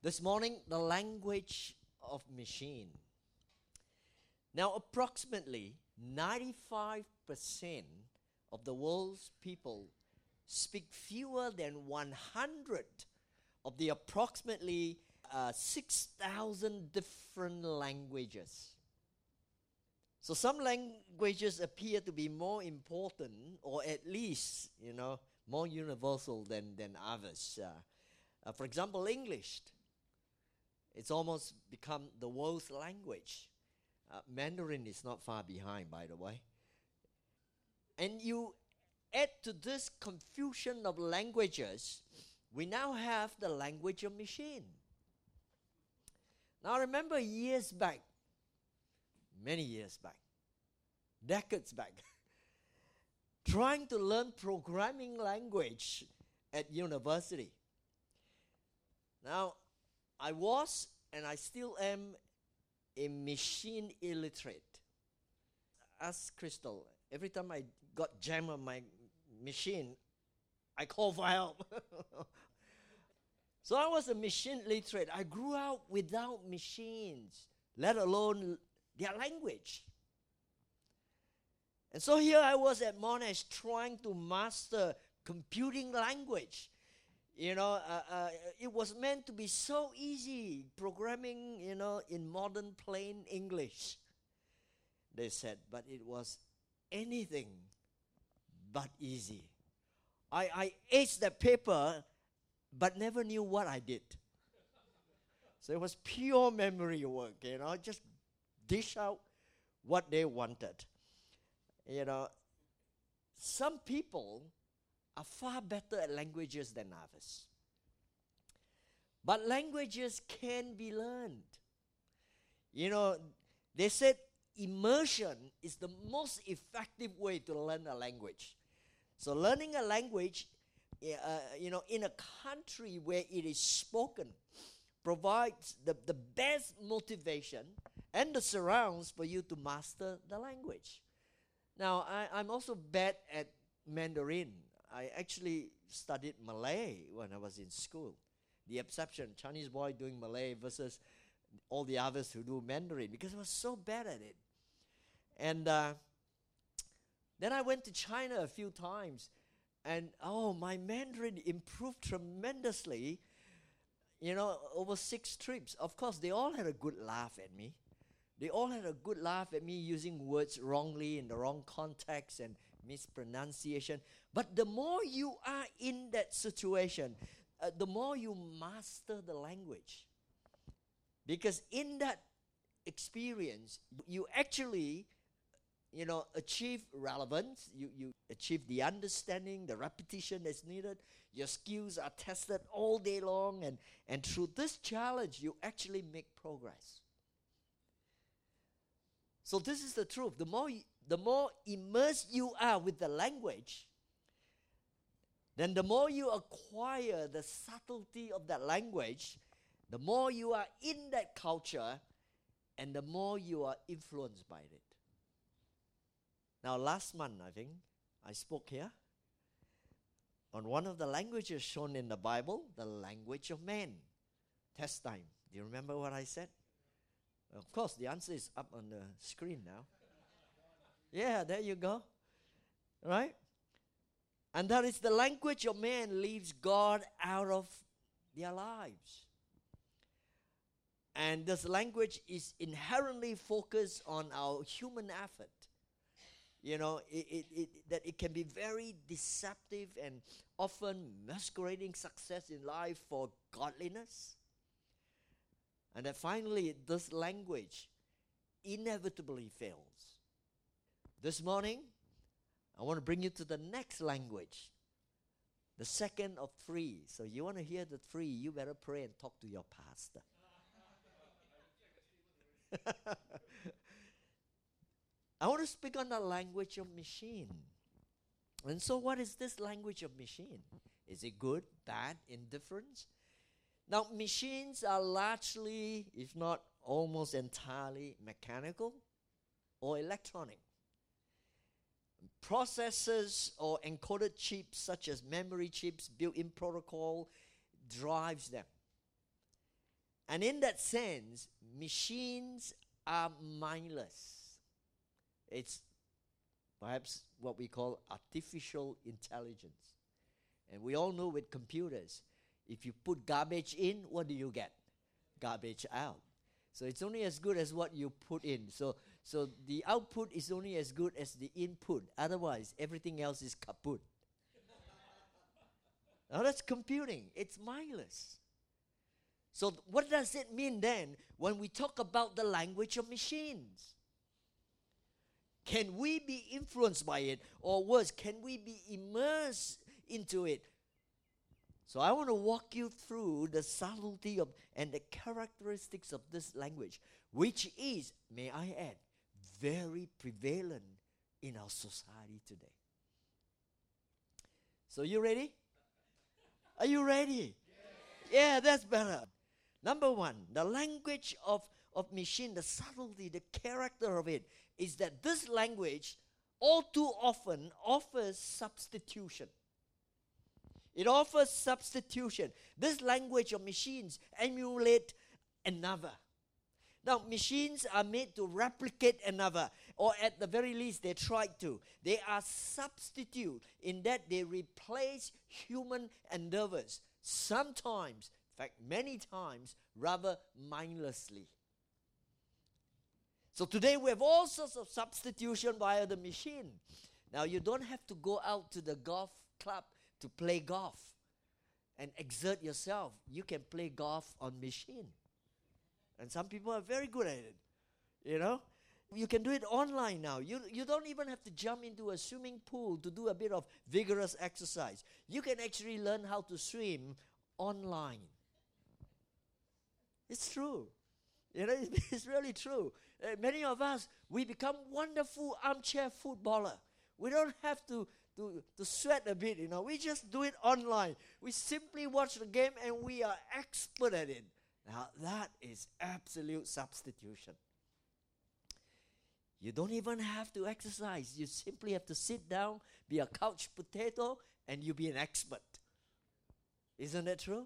This morning, the language of machine. Now, approximately 95% of the world's people speak fewer than 100 of the approximately 6,000 different languages. So some languages appear to be more important, or at least, more universal than others. For example, English. It's almost become the world's language. Mandarin is not far behind, by the way. And you add to this confusion of languages, we now have the language of machine. Now, I remember years back, many years back, decades back, trying to learn programming language at university. Now, I was and I still am a machine illiterate. Ask Crystal, every time I got jammed on my machine, I call for help. So I was a machine literate. I grew up without machines, let alone their language. And so here I was at Monash trying to master computing language. It was meant to be so easy, programming, in modern plain English. They said, but it was anything but easy. I aced that paper, but never knew what I did. So it was pure memory work, just dish out what they wanted. Some people are far better at languages than others. But languages can be learned. They said immersion is the most effective way to learn a language. So learning a language, in a country where it is spoken, provides the best motivation and the surrounds for you to master the language. Now, I'm also bad at Mandarin. I actually studied Malay when I was in school. The exception, Chinese boy doing Malay versus all the others who do Mandarin, because I was so bad at it. And then I went to China a few times, and my Mandarin improved tremendously, over 6 trips. Of course, they all had a good laugh at me. They all had a good laugh at me using words wrongly in the wrong context and mispronunciation. But the more you are in that situation, the more you master the language. Because in that experience, you actually, achieve relevance. You achieve the understanding, the repetition that's needed. Your skills are tested all day long. And through this challenge, you actually make progress. So this is the truth. The more immersed you are with the language, then the more you acquire the subtlety of that language, the more you are in that culture, and the more you are influenced by it. Now, last month, I think, I spoke here on one of the languages shown in the Bible, the language of man. Test time. Do you remember what I said? Of course, the answer is up on the screen now. Yeah, there you go. Right? And that is the language of man leaves God out of their lives. And this language is inherently focused on our human effort. That it can be very deceptive and often masquerading success in life for godliness. And that finally, this language inevitably fails. This morning, I want to bring you to the next language, the second of 3. So you want to hear the 3, you better pray and talk to your pastor. I want to speak on the language of machine. And so what is this language of machine? Is it good, bad, indifferent? Now, machines are largely, if not almost entirely, mechanical or electronic. Processors or encoded chips such as memory chips, built-in protocol, drives them. And in that sense, machines are mindless. It's perhaps what we call artificial intelligence. And we all know with computers, if you put garbage in, what do you get? Garbage out. So it's only as good as what you put in. So the output is only as good as the input. Otherwise, everything else is kaput. Now that's computing. It's mindless. So what does it mean then when we talk about the language of machines? Can we be influenced by it? Or worse, can we be immersed into it? So I want to walk you through the subtlety of and the characteristics of this language, which is, may I add, very prevalent in our society today. So you ready? Are you ready? Yeah, that's better. Number one, the language of machine, the subtlety, the character of it, is that this language all too often offers substitution. It offers substitution. This language of machines emulate another. Now, machines are made to replicate another, or at the very least, they try to. They are substitute in that they replace human endeavors, sometimes, in fact, many times, rather mindlessly. So today we have all sorts of substitution via the machine. Now, you don't have to go out to the golf club to play golf and exert yourself. You can play golf on machine. And some people are very good at it. You know? You can do it online now. You don't even have to jump into a swimming pool to do a bit of vigorous exercise. You can actually learn how to swim online. It's true. You know, it's really true. Many of us, we become wonderful armchair footballer. We don't have to sweat a bit, you know. We just do it online. We simply watch the game and we are expert at it. Now, that is absolute substitution. You don't even have to exercise. You simply have to sit down, be a couch potato, and you'll be an expert. Isn't that true?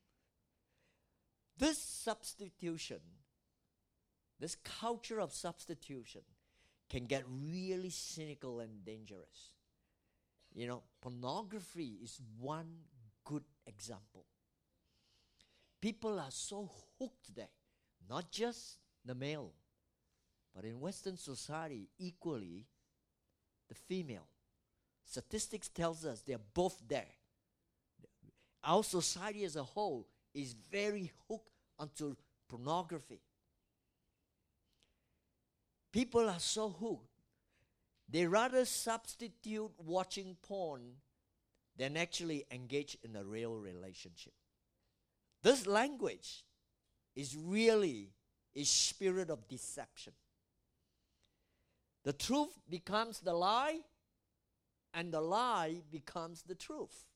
This substitution, this culture of substitution, can get really cynical and dangerous. You know, pornography is one good example. People are so hooked today, not just the male, but in Western society, equally, the female. Statistics tells us they're both there. Our society as a whole is very hooked onto pornography. People are so hooked, they rather substitute watching porn than actually engage in a real relationship. This language is really a spirit of deception. The truth becomes the lie, and the lie becomes the truth.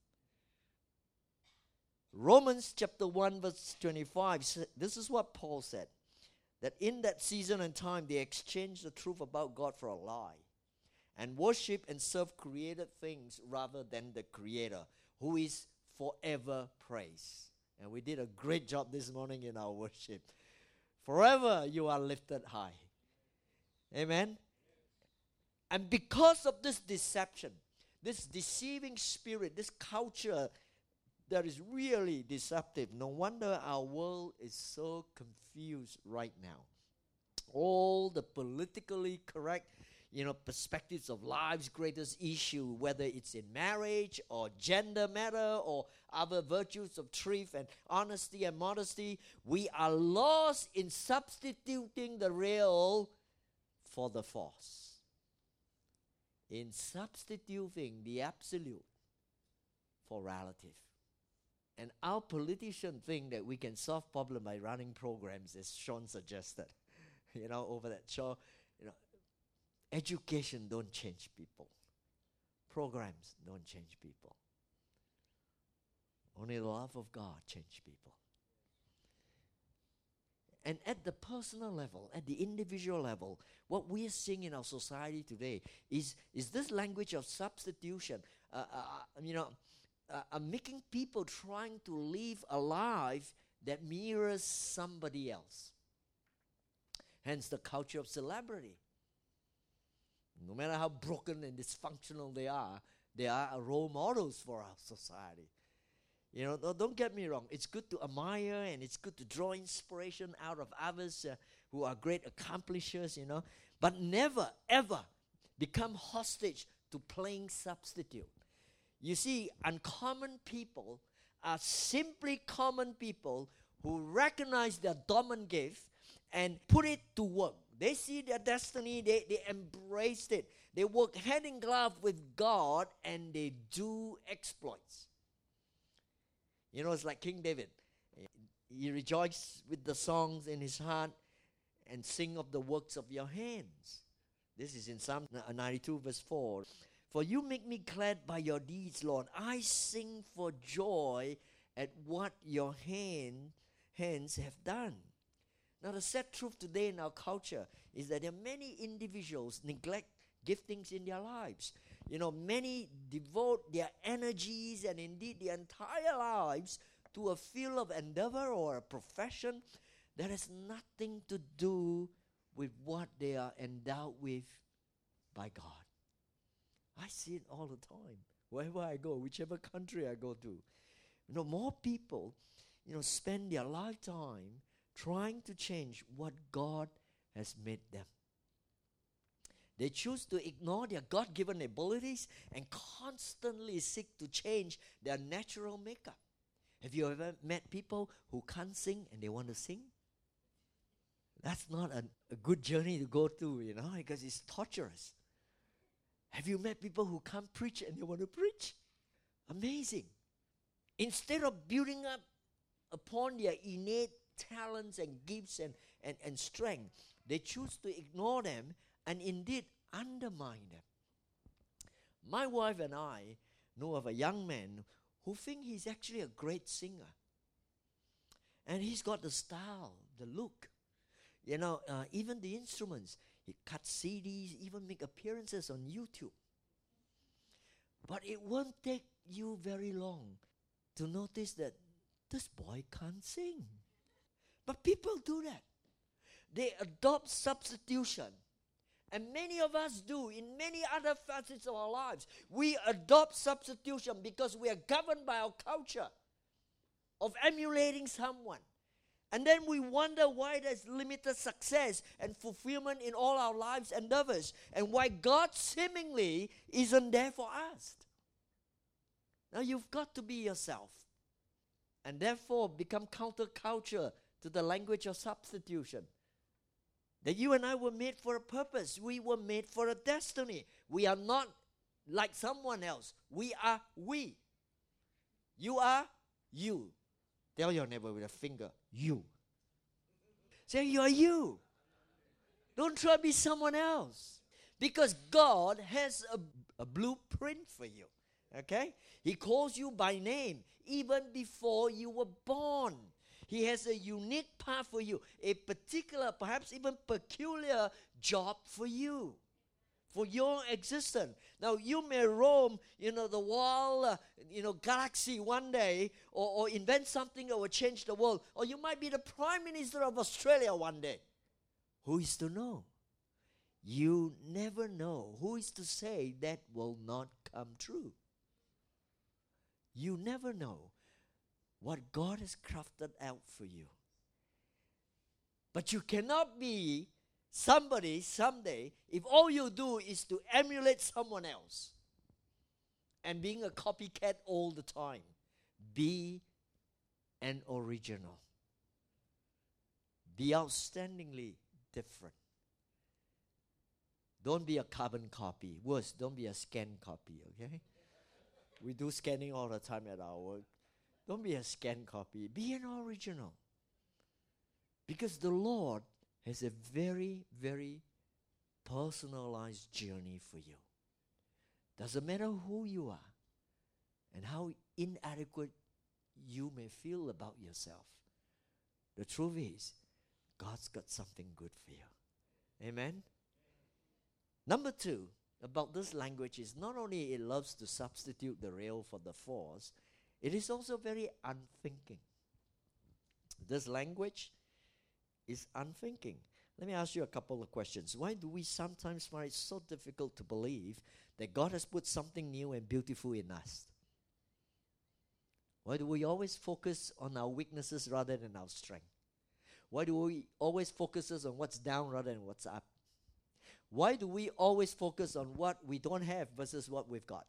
Romans chapter 1 verse 25, this is what Paul said, that in that season and time they exchanged the truth about God for a lie and worship and serve created things rather than the Creator, who is forever praised. And we did a great job this morning in our worship. Forever you are lifted high. Amen? And because of this deception, this deceiving spirit, this culture that is really deceptive, no wonder our world is so confused right now. All the politically correct, perspectives of life's greatest issue, whether it's in marriage or gender matter or other virtues of truth and honesty and modesty, we are lost in substituting the real for the false. In substituting the absolute for relative. And our politicians think that we can solve problem by running programs, as Sean suggested, over that show. Education don't change people. Programs don't change people. Only the love of God changes people. And at the personal level, at the individual level, what we are seeing in our society today is this language of substitution, making people trying to live a life that mirrors somebody else. Hence the culture of celebrity. No matter how broken and dysfunctional they are role models for our society. You know, don't get me wrong. It's good to admire and it's good to draw inspiration out of others who are great accomplishers, you know. But never, ever become hostage to playing substitute. You see, uncommon people are simply common people who recognize their dormant gift and put it to work. They see their destiny, they embrace it. They work hand in glove with God and they do exploits. You know, it's like King David. He rejoiced with the songs in his heart and sing of the works of your hands. This is in Psalm 92 verse 4. For you make me glad by your deeds, Lord. I sing for joy at what your hands have done. Now, the sad truth today in our culture is that there are many individuals neglect giftings in their lives. You know, many devote their energies and indeed their entire lives to a field of endeavor or a profession that has nothing to do with what they are endowed with by God. I see it all the time. Wherever I go, whichever country I go to. You know, more people, you know, spend their lifetime trying to change what God has made them. They choose to ignore their God-given abilities and constantly seek to change their natural makeup. Have you ever met people who can't sing and they want to sing? That's not a good journey to go through, you know, because it's torturous. Have you met people who can't preach and they want to preach? Amazing. Instead of building up upon their innate talents and gifts and strength, they choose to ignore them and indeed undermine them. My wife and I know of a young man who think he's actually a great singer. And he's got the style, the look. You know, even the instruments. He cuts CDs, even make appearances on YouTube. But it won't take you very long to notice that this boy can't sing. But people do that. They adopt substitution. And many of us do in many other facets of our lives. We adopt substitution because we are governed by our culture of emulating someone. And then we wonder why there's limited success and fulfillment in all our lives' endeavors, and why God seemingly isn't there for us. Now you've got to be yourself, and therefore become counterculture to the language of substitution. That you and I were made for a purpose. We were made for a destiny. We are not like someone else. We are we. You are you. Tell your neighbor with a finger, you. Say, you are you. Don't try to be someone else. Because God has a blueprint for you. Okay? He calls you by name even before you were born. He has a unique path for you. A particular, perhaps even peculiar job for you. For your existence. Now, you may roam, the wild, galaxy one day, or invent something that will change the world. Or you might be the Prime Minister of Australia one day. Who is to know? You never know. Who is to say that will not come true? You never know what God has crafted out for you. But you cannot be somebody someday if all you do is to emulate someone else and being a copycat all the time. Be an original. Be outstandingly different. Don't be a carbon copy. Worse, don't be a scanned copy, okay? We do scanning all the time at our work. Don't be a scanned copy. Be an original. Because the Lord has a very, very personalized journey for you. Doesn't matter who you are and how inadequate you may feel about yourself. The truth is, God's got something good for you. Amen? Number 2, about this language is not only it loves to substitute the real for the false, it is also very unthinking. This language is unthinking. Let me ask you a couple of questions. Why do we sometimes find it so difficult to believe that God has put something new and beautiful in us? Why do we always focus on our weaknesses rather than our strength? Why do we always focus on what's down rather than what's up? Why do we always focus on what we don't have versus what we've got?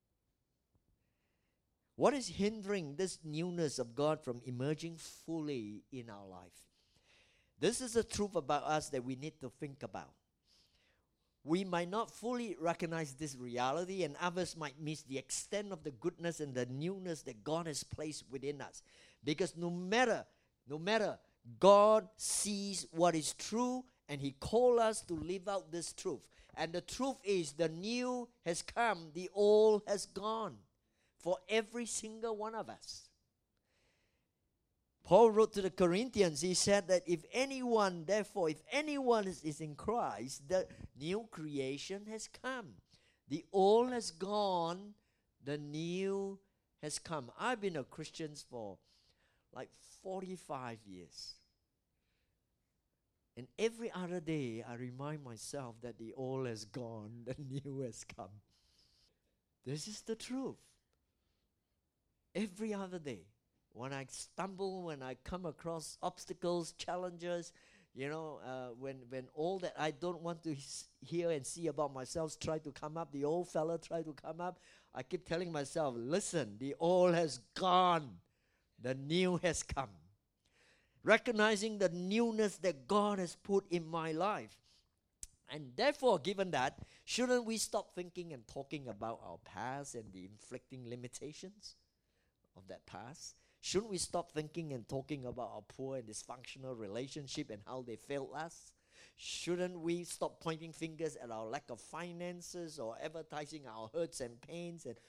What is hindering this newness of God from emerging fully in our life? This is the truth about us that we need to think about. We might not fully recognize this reality, and others might miss the extent of the goodness and the newness that God has placed within us. Because no matter, God sees what is true, and He calls us to live out this truth. And the truth is, the new has come, the old has gone. For every single one of us. Paul wrote to the Corinthians, he said that if anyone is in Christ, the new creation has come. The old has gone, the new has come. I've been a Christian for like 45 years. And every other day, I remind myself that the old has gone, the new has come. This is the truth. Every other day, when I stumble, when I come across obstacles, challenges, when all that I don't want to hear and see about myself try to come up, the old fella try to come up, I keep telling myself, listen, the old has gone, the new has come. Recognizing the newness that God has put in my life. And therefore, given that, shouldn't we stop thinking and talking about our past and the inflicting limitations of that past? Shouldn't we stop thinking and talking about our poor and dysfunctional relationship and how they failed us? Shouldn't we stop pointing fingers at our lack of finances or advertising our hurts and pains and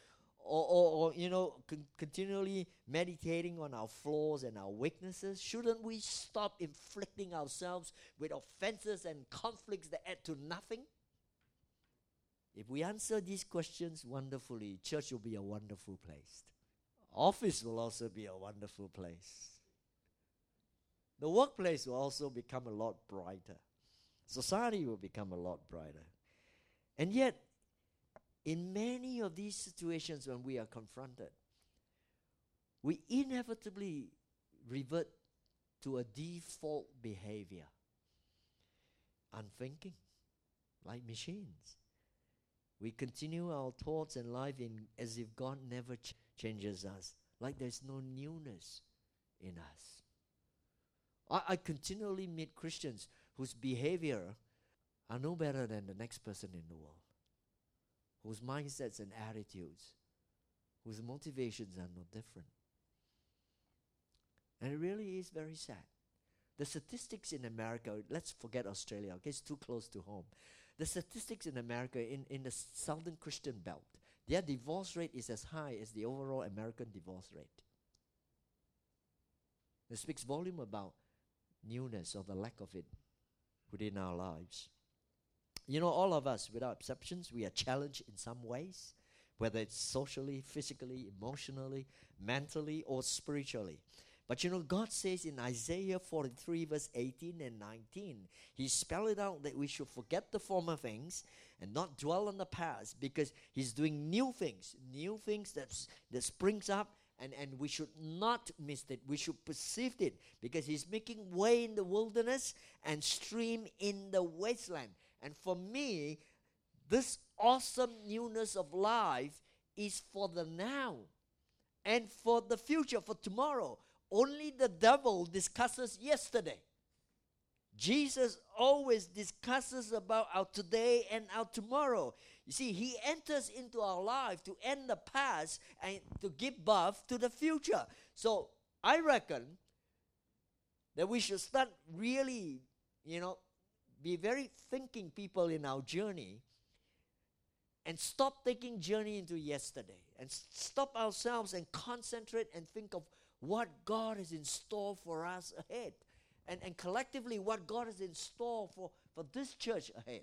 continually meditating on our flaws and our weaknesses? Shouldn't we stop inflicting ourselves with offenses and conflicts that add to nothing? If we answer these questions wonderfully, church will be a wonderful place. Office will also be a wonderful place. The workplace will also become a lot brighter. Society will become a lot brighter. And yet, in many of these situations when we are confronted, we inevitably revert to a default behavior. Unthinking, like machines. We continue our thoughts and life as if God never changes us, like there's no newness in us. I continually meet Christians whose behavior are no better than the next person in the world, whose mindsets and attitudes, whose motivations are no different. And it really is very sad. The statistics in America, let's forget Australia, okay, it's too close to home. The statistics in America, in the Southern Christian belt, their divorce rate is as high as the overall American divorce rate. It speaks volume about newness or the lack of it within our lives. All of us, without exceptions, we are challenged in some ways, whether it's socially, physically, emotionally, mentally, or spiritually. But God says in Isaiah 43 verse 18 and 19, He spelled it out that we should forget the former things and not dwell on the past, because He's doing new things that springs up, and we should not miss it. We should perceive it, because He's making way in the wilderness and stream in the wasteland. And for me, this awesome newness of life is for the now and for the future, for tomorrow. Only the devil discusses yesterday. Jesus always discusses about our today and our tomorrow. You see, He enters into our life to end the past and to give birth to the future. So I reckon that we should start really, be very thinking people in our journey, and stop taking journey into yesterday, and stop ourselves and concentrate and think of what God is in store for us ahead, and collectively what God is in store for this church ahead.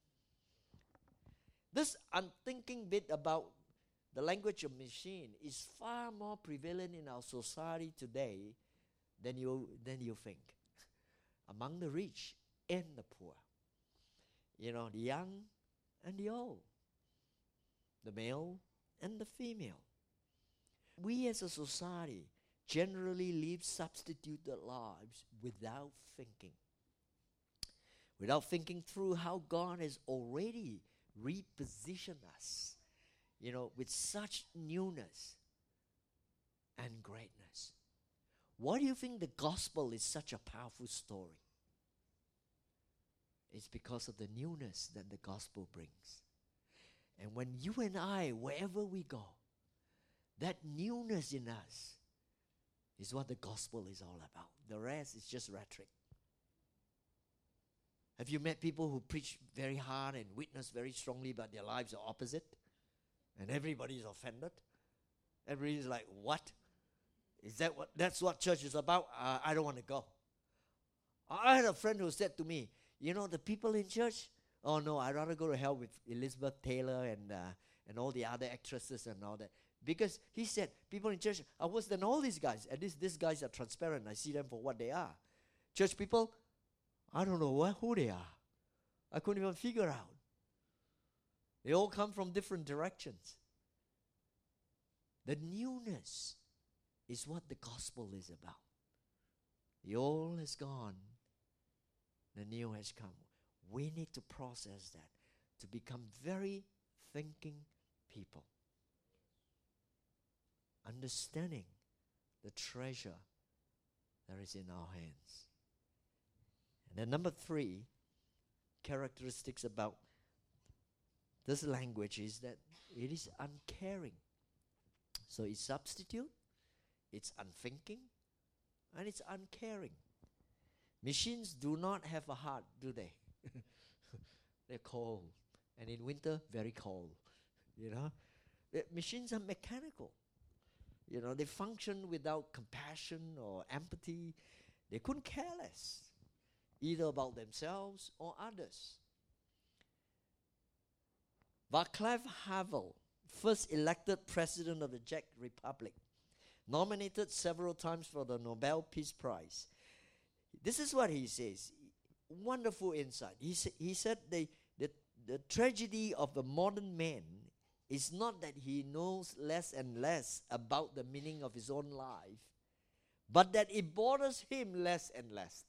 This unthinking bit about the language of machine is far more prevalent in our society today then you think. Among the rich and the poor. The young and the old. The male and the female. We as a society generally live substituted lives without thinking. Without thinking through how God has already repositioned us, with such newness and greatness. Why do you think the gospel is such a powerful story? It's because of the newness that the gospel brings. And when you and I, wherever we go, that newness in us is what the gospel is all about. The rest is just rhetoric. Have you met people who preach very hard and witness very strongly, but their lives are opposite? And everybody is offended? Everybody's like, what? That's what church is about? I don't want to go. I had a friend who said to me, the people in church, oh no, I'd rather go to hell with Elizabeth Taylor and all the other actresses and all that. Because he said, people in church are worse than all these guys. At least these guys are transparent. I see them for what they are. Church people, I don't know who they are. I couldn't even figure out. They all come from different directions. The newness is what the gospel is about. The old has gone. The new has come. We need to process that to become very thinking people. Understanding the treasure that is in our hands. And then number 3, characteristics about this language is that it is uncaring. So it's substitute, it's unthinking, and it's uncaring. Machines do not have a heart, do they? They're cold. And in winter, very cold. Machines are mechanical. They function without compassion or empathy. They couldn't care less, either about themselves or others. Václav Havel, first elected president of the Czech Republic, nominated several times for the Nobel Peace Prize. This is what he says. Wonderful insight. He said the tragedy of the modern man is not that he knows less and less about the meaning of his own life, but that it bothers him less and less.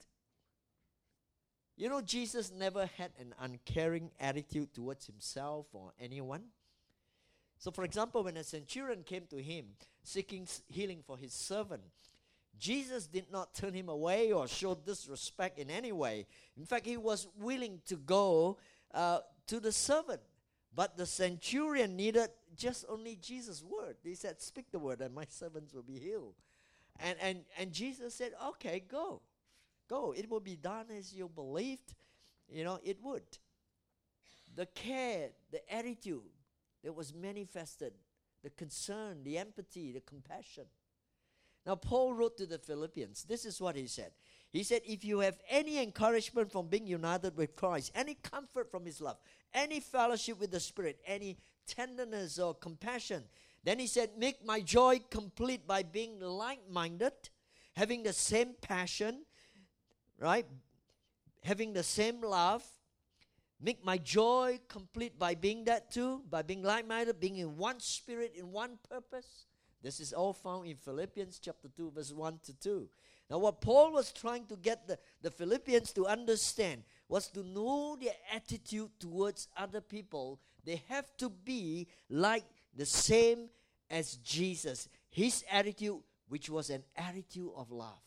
Jesus never had an uncaring attitude towards himself or anyone. So, for example, when a centurion came to him seeking healing for his servant, Jesus did not turn him away or show disrespect in any way. In fact, he was willing to go to the servant. But the centurion needed just only Jesus' word. He said, speak the word and my servants will be healed. And Jesus said, okay, go. Go. It will be done as you believed. It would. The care, the attitude that was manifested, the concern, the empathy, the compassion. Now, Paul wrote to the Philippians. This is what he said. He said, if you have any encouragement from being united with Christ, any comfort from his love, any fellowship with the Spirit, any tenderness or compassion, then he said, make my joy complete by being like-minded, having the same passion, right? Having the same love. Make my joy complete by being that too, by being like-minded, being in one spirit, in one purpose. This is all found in Philippians chapter 2, verse 1 to 2. Now, what Paul was trying to get the Philippians to understand was to know their attitude towards other people. They have to be like the same as Jesus. His attitude, which was an attitude of love.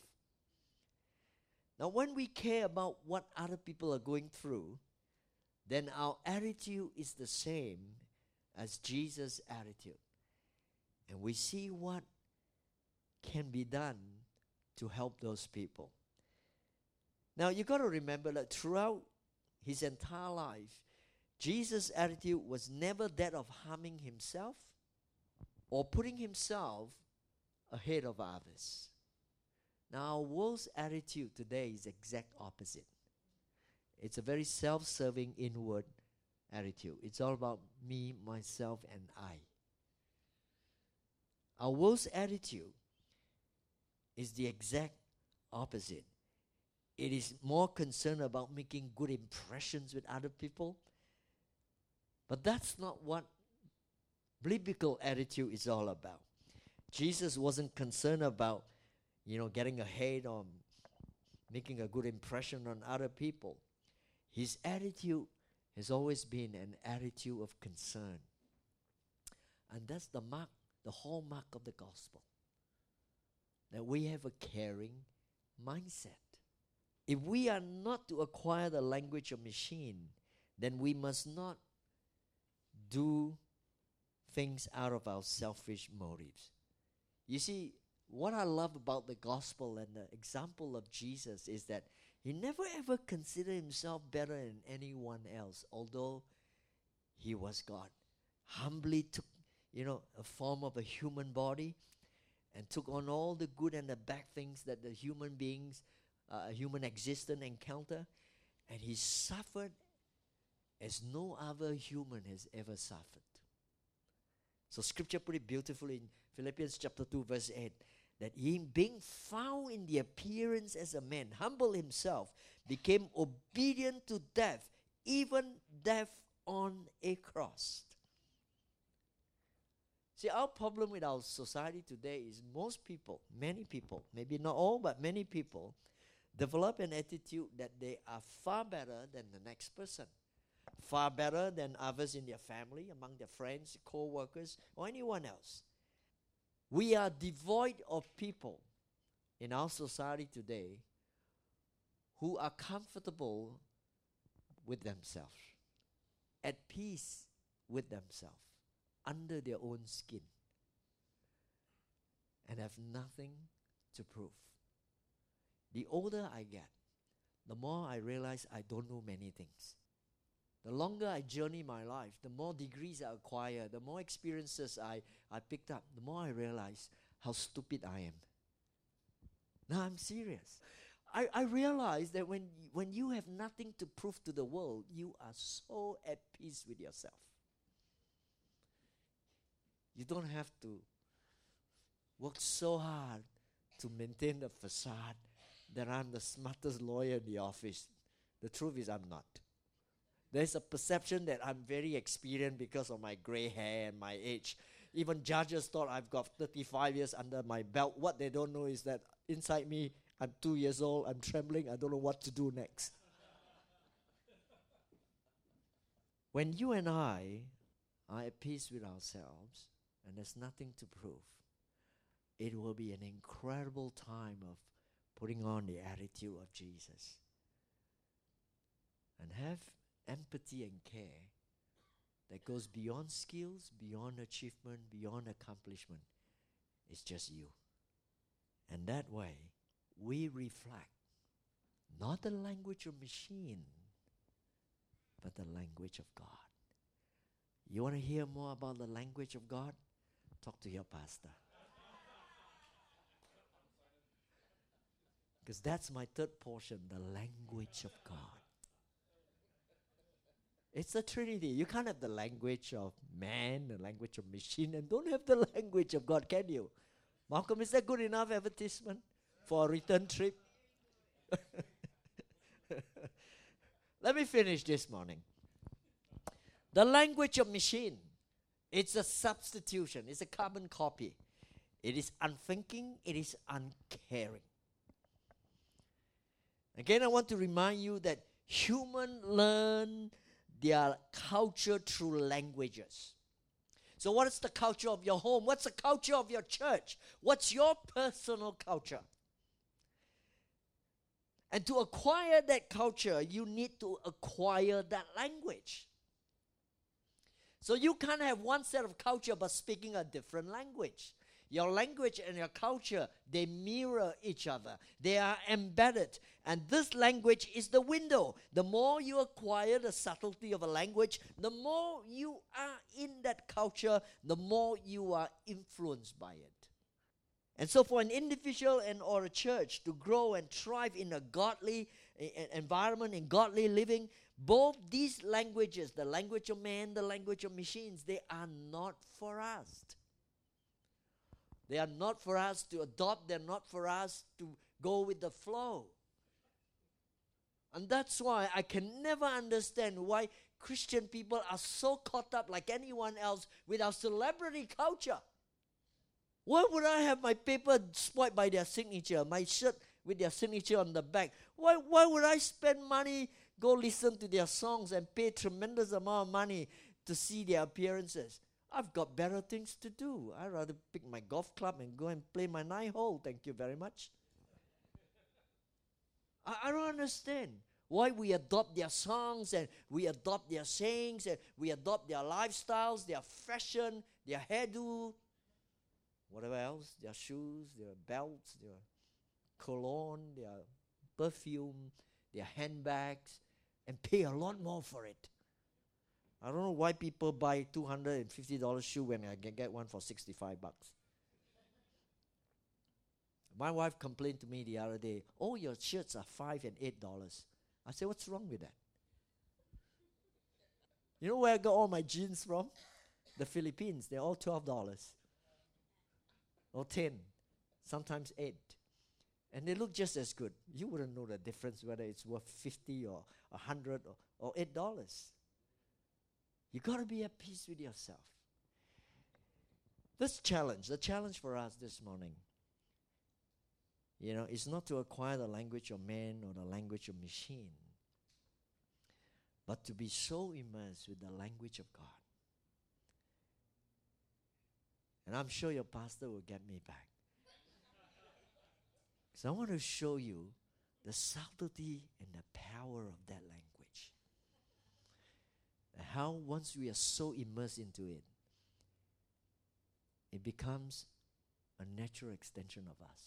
Now, when we care about what other people are going through, then our attitude is the same as Jesus' attitude. And we see what can be done to help those people. Now, you got to remember that throughout his entire life, Jesus' attitude was never that of harming himself or putting himself ahead of others. Now, our world's attitude today is the exact opposite. It's a very self-serving inward attitude. It's all about me, myself, and I. Our world's attitude is the exact opposite. It is more concerned about making good impressions with other people. But that's not what biblical attitude is all about. Jesus wasn't concerned about, getting ahead or making a good impression on other people. His attitude has always been an attitude of concern. And that's the hallmark of the gospel. That we have a caring mindset. If we are not to acquire the language of machine, then we must not do things out of our selfish motives. You see, what I love about the gospel and the example of Jesus is that he never ever considered himself better than anyone else, although he was God. Humbly took, a form of a human body and took on all the good and the bad things that the human beings, human existence encounter. And he suffered as no other human has ever suffered. So scripture put it beautifully in Philippians chapter 2 verse 8, that he, being found in the appearance as a man, humbled himself, became obedient to death, even death on a cross. See, our problem with our society today is most people, many people, maybe not all, but many people, develop an attitude that they are far better than the next person. Far better than others in their family, among their friends, co-workers, or anyone else. We are devoid of people in our society today who are comfortable with themselves, at peace with themselves, under their own skin, and have nothing to prove. The older I get, the more I realize I don't know many things. The longer I journey my life, the more degrees I acquire, the more experiences I picked up, the more I realize how stupid I am. Now I'm serious. I realize that when you have nothing to prove to the world, you are so at peace with yourself. You don't have to work so hard to maintain the facade that I'm the smartest lawyer in the office. The truth is I'm not. There's a perception that I'm very experienced because of my gray hair and my age. Even judges thought I've got 35 years under my belt. What they don't know is that inside me, I'm 2 years old, I'm trembling, I don't know what to do next. When you and I are at peace with ourselves and there's nothing to prove, it will be an incredible time of putting on the attitude of Jesus. And have empathy and care that goes beyond skills, beyond achievement, beyond accomplishment. It's just you. And that way, we reflect not the language of machine, but the language of God. You want to hear more about the language of God? Talk to your pastor. Because that's my third portion, the language of God. It's a trinity. You can't have the language of man, the language of machine, and don't have the language of God, can you? Malcolm, is that good enough advertisement for a return trip? Let me finish this morning. The language of machine, it's a substitution. It's a carbon copy. It is unthinking. It is uncaring. Again, I want to remind you that humans learn their culture through languages. So what is the culture of your home? What's the culture of your church? What's your personal culture? And to acquire that culture, you need to acquire that language. So you can't have one set of culture but speaking a different language. Your language and your culture, they mirror each other. They are embedded. And this language is the window. The more you acquire the subtlety of a language, the more you are in that culture, the more you are influenced by it. And so for an individual and or a church to grow and thrive in a godly environment, in godly living, both these languages, the language of man, the language of machines, they are not for us. They are not for us to adopt. They're not for us to go with the flow. And that's why I can never understand why Christian people are so caught up like anyone else with our celebrity culture. Why would I have my paper spoiled by their signature, my shirt with their signature on the back? Why would I spend money, go listen to their songs and pay tremendous amount of money to see their appearances? I've got better things to do. I'd rather pick my golf club and go and play my 9-hole. Thank you very much. I don't understand why we adopt their songs and we adopt their sayings and we adopt their lifestyles, their fashion, their hairdo, whatever else, their shoes, their belts, their cologne, their perfume, their handbags, and pay a lot more for it. I don't know why people buy $250 shoe when I can get one for $65. My wife complained to me the other day, "Oh, your shirts are $5 and $8. I said, "What's wrong with that?" You know where I got all my jeans from? The Philippines. They're all $12 or 10, sometimes 8. And they look just as good. You wouldn't know the difference whether it's worth 50 or 100 or $8. You got to be at peace with yourself. The challenge for us this morning, is not to acquire the language of man or the language of machine, but to be so immersed with the language of God. And I'm sure your pastor will get me back. So I want to show you the subtlety and the power of that language. And how once we are so immersed into it, it becomes a natural extension of us.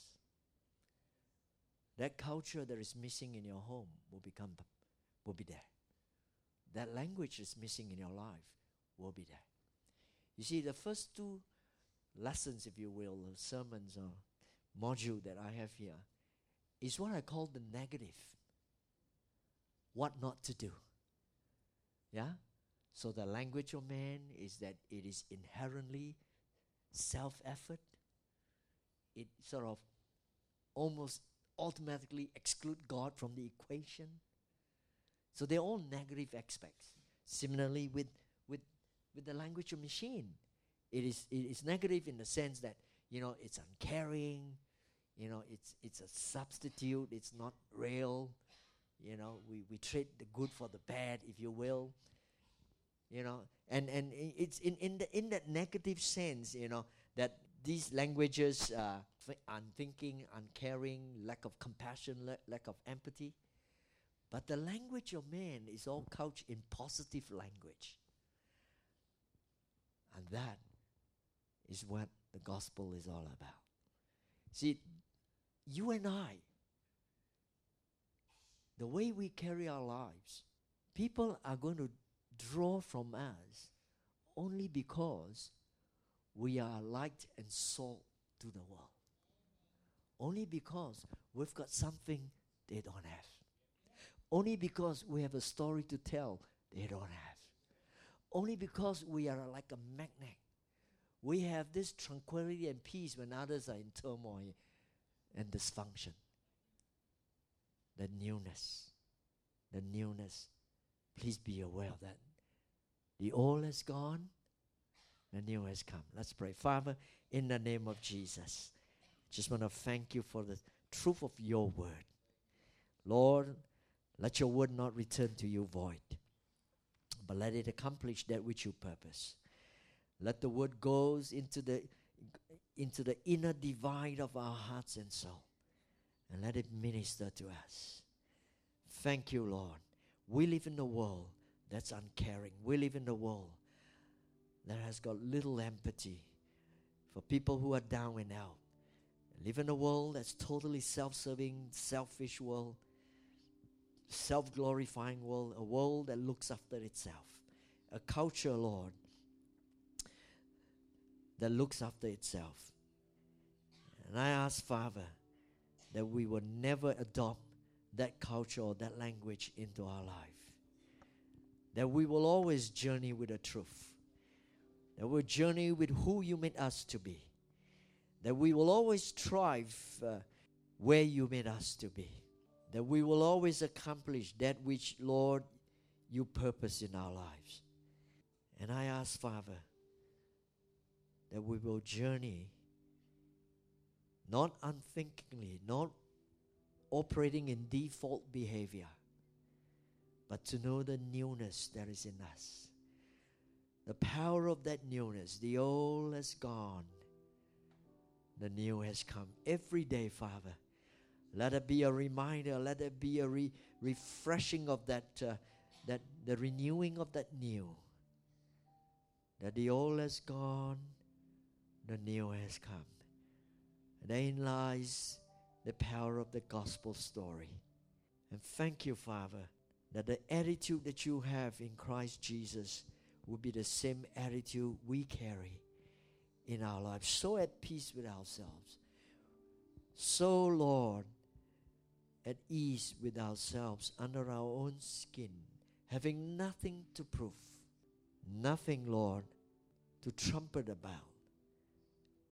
That culture that is missing in your home will be there. That language is missing in your life will be there. You see, the first 2 lessons, if you will, or sermons or module that I have here, is what I call the negative. What not to do. Yeah? So the language of man is that it is inherently self-effort. It sort of almost automatically exclude God from the equation. So they're all negative aspects. Similarly with the language of machine. It is negative in the sense that, it's uncaring, it's a substitute, it's not real. We trade the good for the bad, if you will. And it's in that negative sense, that these languages unthinking, uncaring, lack of compassion, lack of empathy. But the language of man is all couched in positive language. And that is what the gospel is all about. See, you and I, the way we carry our lives, people are going to draw from us only because we are light and salt to the world. Only because we've got something they don't have. Only because we have a story to tell they don't have. Only because we are like a magnet. We have this tranquility and peace when others are in turmoil and dysfunction. The newness. Please be aware of that. The old has gone, the new has come. Let's pray. Father, in the name of Jesus, just want to thank you for the truth of your word. Lord, let your word not return to you void, but let it accomplish that which you purpose. Let the word goes into the inner divide of our hearts and soul, and let it minister to us. Thank you, Lord. We live in a world that's uncaring. We live in a world that has got little empathy for people who are down and out. We live in a world that's totally self-serving, selfish world, self-glorifying world, a world that looks after itself. A culture, Lord, that looks after itself. And I ask, Father, that we will never adopt that culture or that language into our life. That we will always journey with the truth. That we'll journey with who you made us to be. That we will always strive where you made us to be. That we will always accomplish that which, Lord, you purpose in our lives. And I ask, Father, that we will journey not unthinkingly, not operating in default behavior, but to know the newness that is in us. The power of that newness. The old has gone. The new has come. Every day, Father, let it be a reminder. Let it be a refreshing of that, the renewing of that new. That the old has gone, the new has come. Therein lies the power of the gospel story. And thank you, Father, that the attitude that you have in Christ Jesus will be the same attitude we carry in our lives. So at peace with ourselves. So, Lord, at ease with ourselves under our own skin, having nothing to prove, nothing, Lord, to trumpet about.